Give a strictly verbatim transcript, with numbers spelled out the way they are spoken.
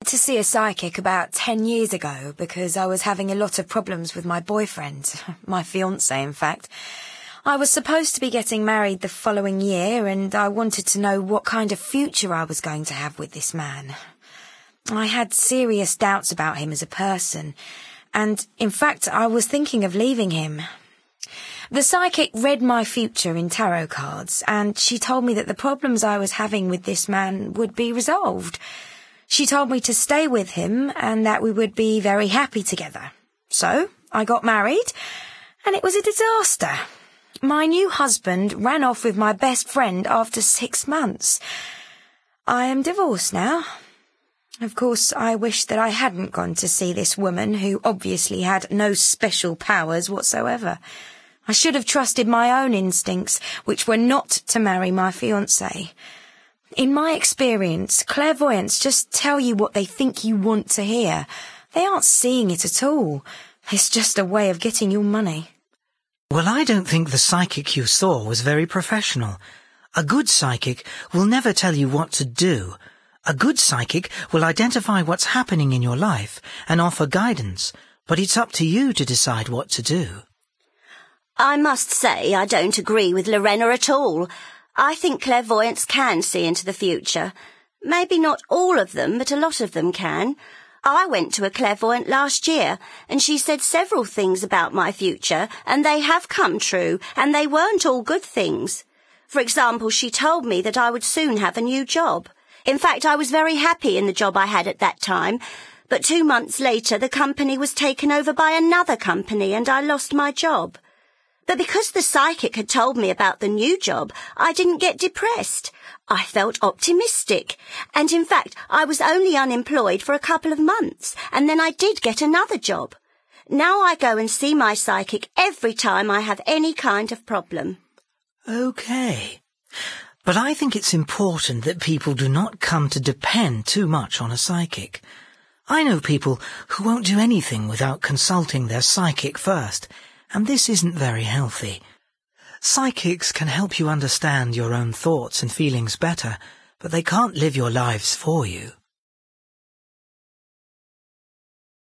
to see a psychic about ten years ago because I was having a lot of problems with my boyfriend, my fiancé, in fact. I was supposed to be getting married the following year, and I wanted to know what kind of future I was going to have with this man. I had serious doubts about him as a person, and, in fact, I was thinking of leaving him. The psychic read my future in tarot cards, and she told me that the problems I was having with this man would be resolved. She told me to stay with him and that we would be very happy together. So, I got married, and it was a disaster. My new husband ran off with my best friend after six months. I am divorced now. Of course, I wish that I hadn't gone to see this woman who obviously had no special powers whatsoever. I should have trusted my own instincts, which were not to marry my fiancé. In my experience, clairvoyants just tell you what they think you want to hear. They aren't seeing it at all. It's just a way of getting your money. Well, I don't think the psychic you saw was very professional. A good psychic will never tell you what to do. A good psychic will identify what's happening in your life and offer guidance, but it's up to you to decide what to do. I must say I don't agree with Lorena at all. I think clairvoyants can see into the future. Maybe not all of them, but a lot of them can. I went to a clairvoyant last year, and she said several things about my future, and they have come true, and they weren't all good things. For example, she told me that I would soon have a new job. In fact, I was very happy in the job I had at that time, but two months later the company was taken over by another company, and I lost my job. But because the psychic had told me about the new job, I didn't get depressed. I felt optimistic. And in fact, I was only unemployed for a couple of months, and then I did get another job. Now I go and see my psychic every time I have any kind of problem. Okay. But I think it's important that people do not come to depend too much on a psychic. I know people who won't do anything without consulting their psychic first, and this isn't very healthy. Psychics can help you understand your own thoughts and feelings better, but they can't live your lives for you.